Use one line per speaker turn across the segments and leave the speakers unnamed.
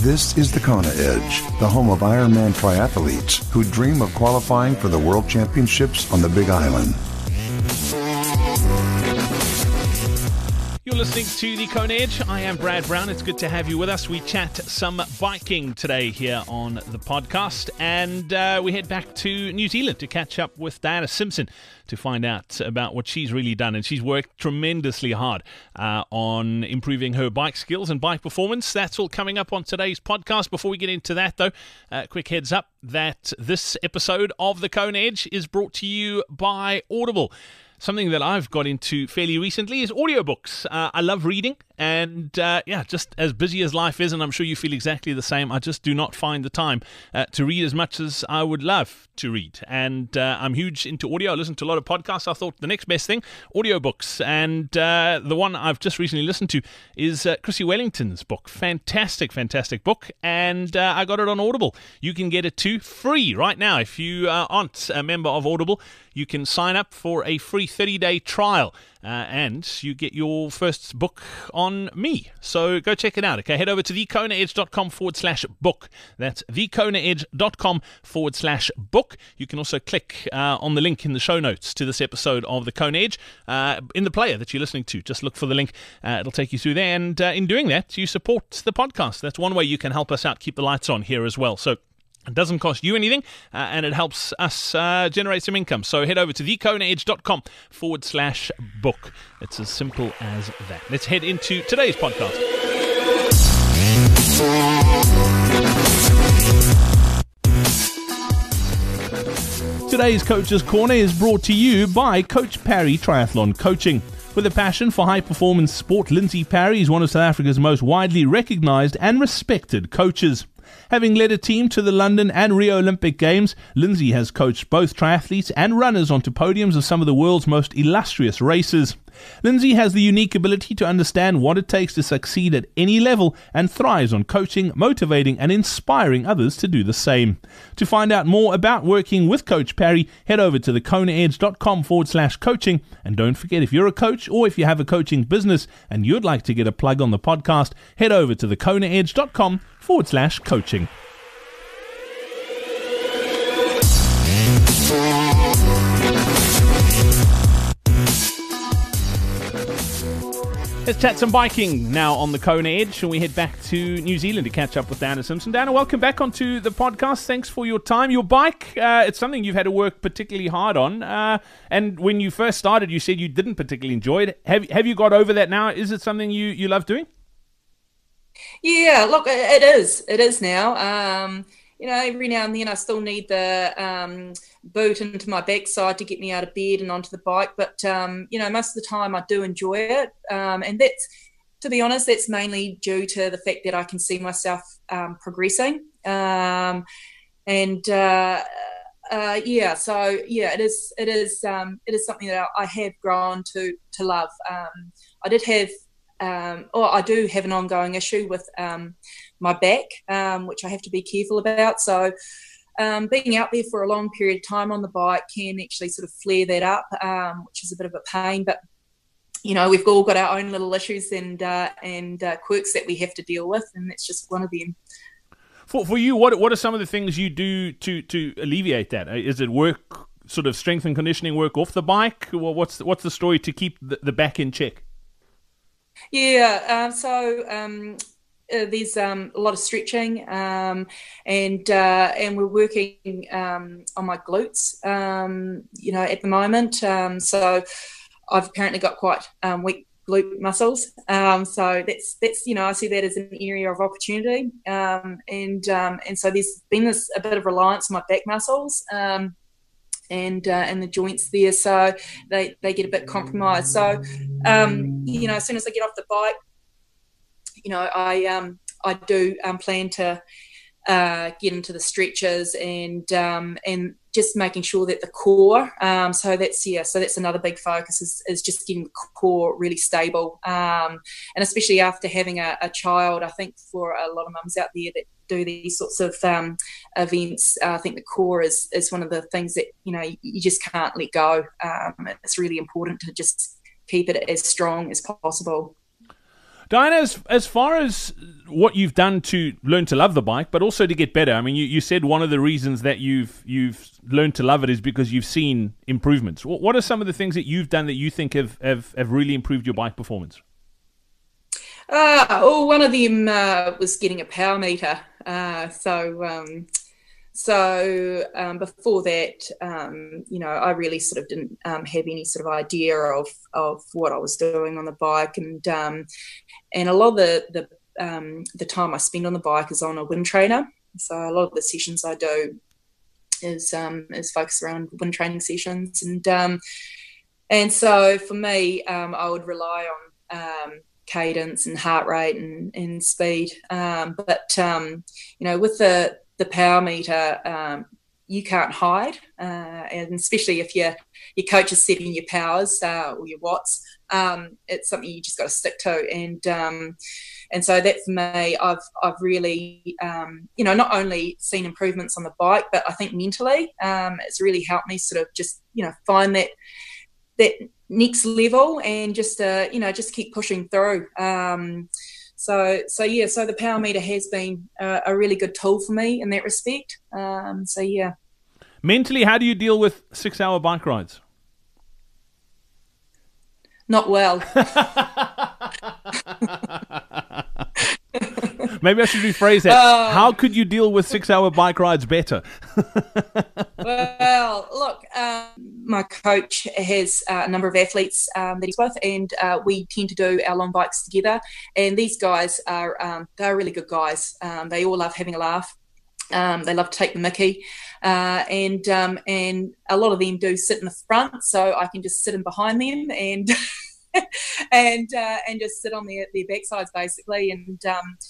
This is the Kona Edge, the home of Ironman triathletes who dream of qualifying for the World Championships on the Big Island.
You're listening to the Kona Edge. I am Brad Brown. It's good to have you with us. We chat some biking today here on the podcast, and we head back to New Zealand to catch up with Diana Simpson to find out about what she's really done. And she's worked tremendously hard on improving her bike skills and bike performance. That's all coming up on today's podcast. Before we get into that, though, quick heads up that this episode of the Kona Edge is brought to you by Audible. Something that I've got into fairly recently is audiobooks. I love reading, and just as busy as life is, and I'm sure you feel exactly the same, I just do not find the time to read as much as I would love to read. And I'm huge into audio. I listen to a lot of podcasts. I thought the next best thing, audiobooks. And the one I've just recently listened to is Chrissy Wellington's book. Fantastic, fantastic book. And I got it on Audible. You can get it too free right now. If you aren't a member of Audible, you can sign up for a free 30-day trial and you get your first book on me. So go check it out. Okay, head over to thekonaedge.com/book. That's thekonaedge.com/book. You can also click on the link in the show notes to this episode of the Kona Edge in the player that you're listening to. Just look for the link. It'll take you through there. And in doing that, you support the podcast. That's one way you can help us out, keep the lights on here as well. So it doesn't cost you anything, and it helps us generate some income. So head over to thekonaedge.com/book. It's as simple as that. Let's head into today's podcast. Today's Coach's Corner is brought to you by Coach Parry Triathlon Coaching. With a passion for high-performance sport, Lindsay Parry is one of South Africa's most widely recognised and respected coaches. Having led a team to the London and Rio Olympic Games, Lindsay has coached both triathletes and runners onto podiums of some of the world's most illustrious races. Lindsay has the unique ability to understand what it takes to succeed at any level and thrives on coaching, motivating and inspiring others to do the same. To find out more about working with Coach Parry, head over to thekonaedge.com/coaching, and don't forget, if you're a coach or if you have a coaching business and you'd like to get a plug on the podcast, head over to thekonaedge.com/coaching. Let's chat some biking now on the Kona Edge, and we head back to New Zealand to catch up with Diana Simpson. Diana, welcome back onto the podcast. Thanks for your time. Your bike, it's something you've had to work particularly hard on. And when you first started, you said you didn't particularly enjoy it. Have you got over that now? Is it something you love doing?
Yeah, look, it is. It is now. Every now and then I still need the boot into my backside to get me out of bed and onto the bike. But, most of the time I do enjoy it. And that's, to be honest, that's mainly due to the fact that I can see myself progressing. So, it is something that I have grown to love. I do have an ongoing issue with my back, which I have to be careful about. So being out there for a long period of time on the bike can actually sort of flare that up, which is a bit of a pain. But, we've all got our own little issues and quirks that we have to deal with, and that's just one of them.
For you, what are some of the things you do to alleviate that? Is it work, sort of strength and conditioning work off the bike? Or what's the story to keep the back in check?
Yeah, there's a lot of stretching, and we're working on my glutes, at the moment. So I've apparently got quite weak glute muscles. So that's I see that as an area of opportunity. And so there's been a bit of reliance on my back muscles. And the joints there, so they get a bit compromised. So, as soon as I get off the bike, I do plan to get into the stretches and just making sure that the core. So that's another big focus is just getting the core really stable. And especially after having a child, I think for a lot of mums out there that do these sorts of events, I think the core is one of the things that you just can't let go. It's really important to just keep it as strong as possible.
Diana, as far as what you've done to learn to love the bike, but also to get better. I mean, you said one of the reasons that you've learned to love it is because you've seen improvements. What are some of the things that you've done that you think have really improved your bike performance?
One of them was getting a power meter. So before that, I really sort of didn't have any sort of idea of what I was doing on the bike, and a lot of the time I spend on the bike is on a wind trainer. So a lot of the sessions I do is focused around wind training sessions, and so for me, I would rely on cadence and heart rate and speed, but with the power meter, you can't hide, and especially if your coach is setting your powers or your watts, it's something you just got to stick to. And so that for me, I've really not only seen improvements on the bike, but I think mentally it's really helped me sort of just find that next level and just keep pushing through. So the power meter has been a really good tool for me in that respect.
Mentally, how do you deal with 6-hour bike rides?
Not well.
Maybe I should rephrase that. How could you deal with 6-hour bike rides better?
Well, look, my coach has a number of athletes that he's with, and we tend to do our long bikes together. And these guys they're really good guys. They all love having a laugh. They love to take the mickey, and a lot of them do sit in the front, so I can just sit in behind them and and just sit on their backsides basically, and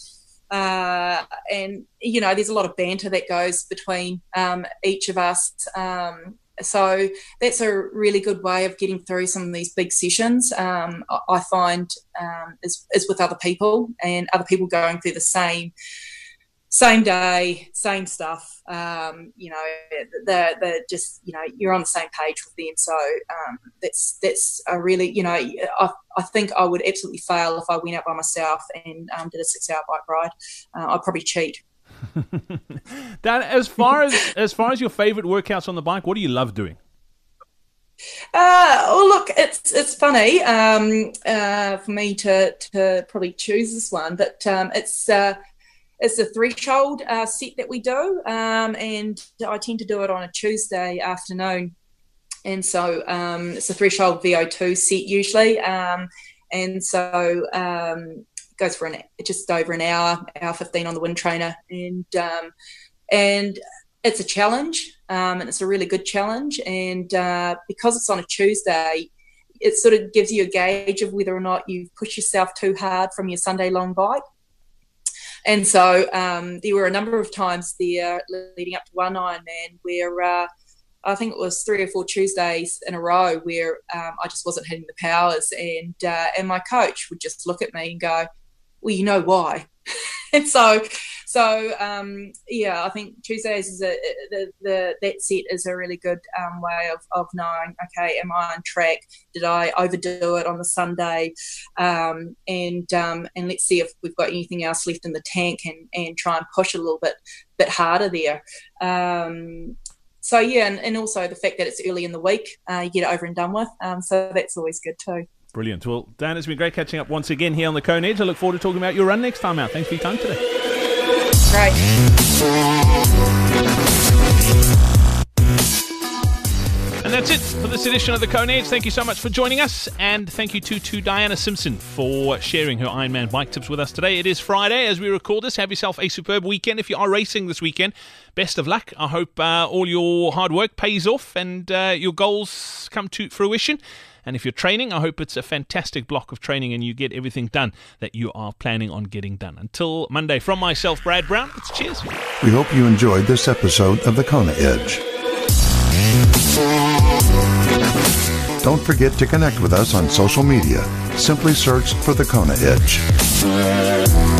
there's a lot of banter that goes between each of us. So that's a really good way of getting through some of these big sessions. I find is with other people and other people going through the same day, same stuff. They're just, you're on the same page with them. So that's a really, I think I would absolutely fail if I went out by myself and did a 6-hour bike ride. I'd probably cheat.
Dan, as far as your favourite workouts on the bike, what do you love doing?
Look, it's funny for me to probably choose this one, but it's a threshold set that we do, and I tend to do it on a Tuesday afternoon. And so it's a threshold VO2 set usually, and so it goes for just over an hour 15 on the wind trainer, and it's a challenge, and it's a really good challenge, and because it's on a Tuesday, it sort of gives you a gauge of whether or not you've pushed yourself too hard from your Sunday long bike. And so there were a number of times there leading up to one Ironman where I think it was 3 or 4 Tuesdays in a row where I just wasn't hitting the powers, and my coach would just look at me and go, "Well, you know why." And so I think Tuesdays is that set is a really good way of knowing, okay, am I on track? Did I overdo it on the Sunday? And let's see if we've got anything else left in the tank and try and push a little bit harder there. And also the fact that it's early in the week, you get it over and done with. So that's always good too. Brilliant.
Well, Dan, it's been great catching up once again here on the Kona Edge. I look forward to talking about your run next time out. Thanks for your time today.
Great.
And that's it for this edition of the Kona Edge. Thank you so much for joining us, and thank you to Diana Simpson for sharing her Ironman bike tips with us today. It is Friday as we record this. Have yourself a superb weekend. If you are racing this weekend, best of luck. I hope all your hard work pays off and your goals come to fruition. And if you're training, I hope it's a fantastic block of training and you get everything done that you are planning on getting done. Until Monday, from myself, Brad Brown, it's cheers.
We hope you enjoyed this episode of the Kona Edge. Don't forget to connect with us on social media. Simply search for the Kona Edge.